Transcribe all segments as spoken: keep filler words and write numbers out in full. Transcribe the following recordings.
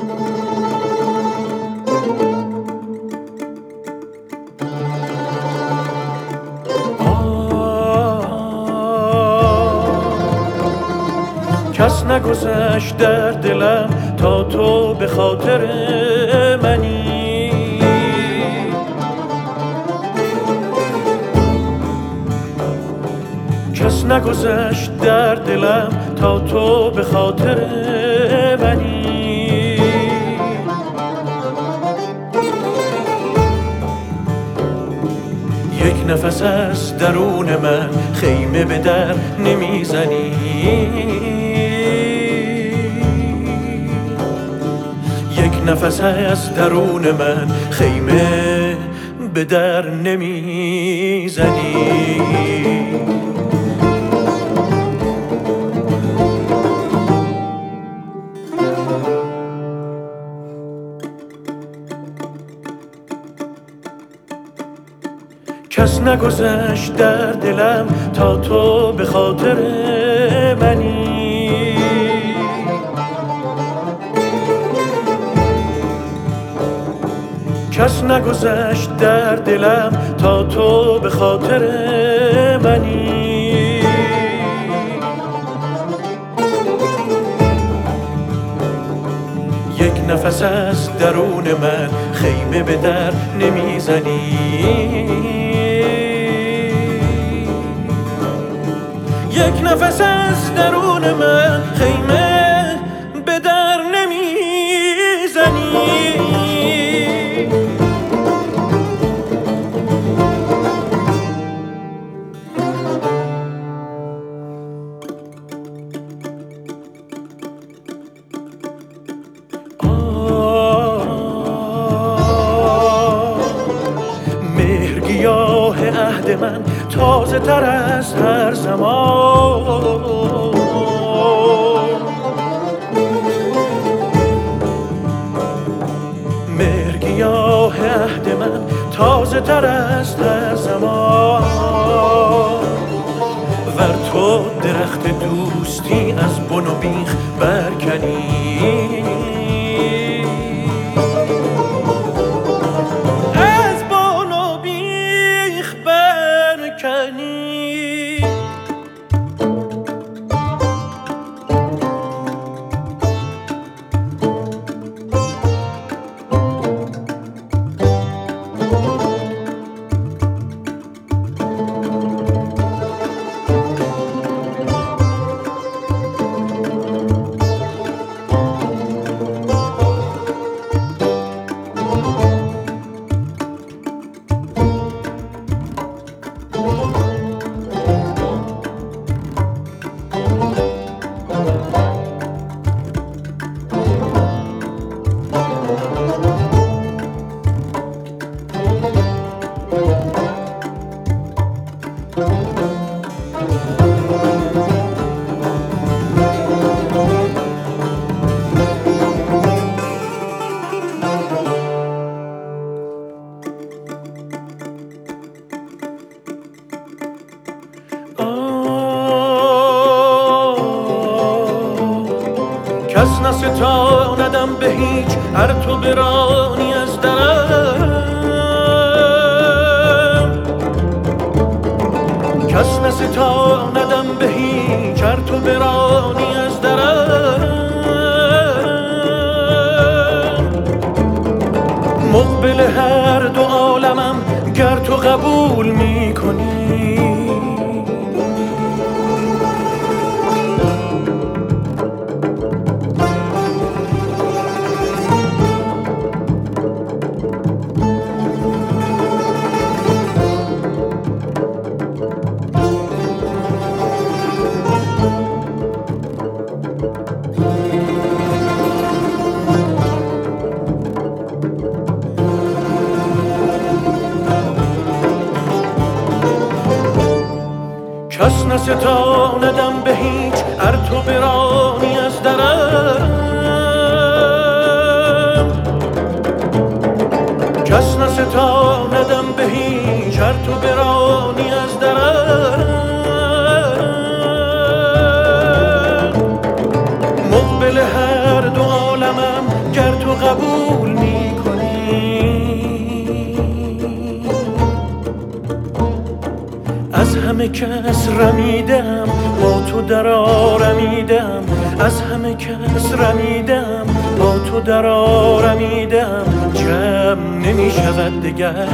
کس نگذشت در دلم تا تو به خاطر منی. کس نگذشت در دلم تا تو به خاطر منی. یک نفس از درون من خیمه به در نمیزنی. یک نفس از درون من خیمه به در نمیزنی. کس نگذشت در دلم تا تو به خاطر منی. کس نگذشت در دلم تا تو به خاطر منی. یک نفس از درون من خیمه به در نمیزنی. یک نفس از درون من خیمه به در نمیزنی. مهرگیاه عهد من تازه تر از هر زمان. مهرگیاه عهد من تازه تر از هر زمان. ور تو درخت دوستی از بن و بیخ برکنی. کس نستاندم به هیچ هر تو برانی از درم. کس نستاندم به هیچ هر تو برانی از درم. مقبل هر دو عالمم گر تو قبول می کنی. کس نستاندم به هیچ ار تو برانی از درم. کس نستاندم به هیچ ار تو برانی از درم. مقبل هر دو عالمم گر تو قبول میکنی. از همه کس رمیدم با تو در آرمیدم، از همه کس رمیدم با تو در آرمیدم، جمع نمی شود دگر.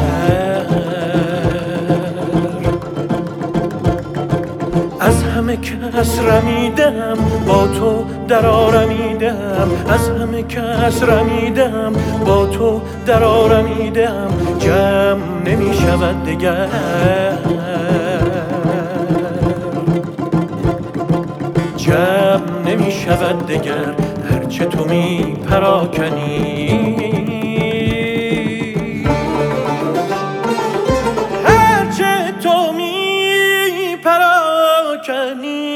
از همه کس رمیدم با تو در آرمیدم، از همه کس رمیدم با تو در آرمیدم، جمع نمی شود دگر. جمع نمی شود دگر هرچه تو می پراکنی. هرچه تو می پراکنی.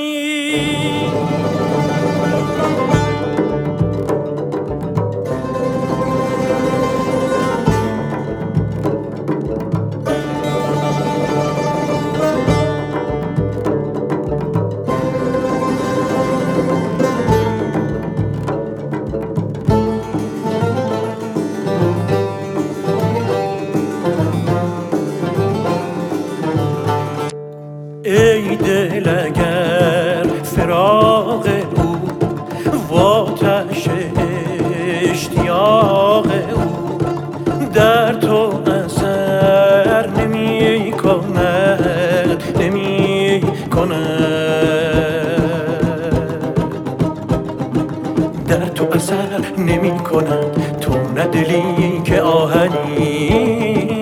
ای دل اگر فراق او و آتش اشتیاق او در تو اثر نمی کند، نمی کند، در تو اثر نمی کند، تو نه دلی که آهنی.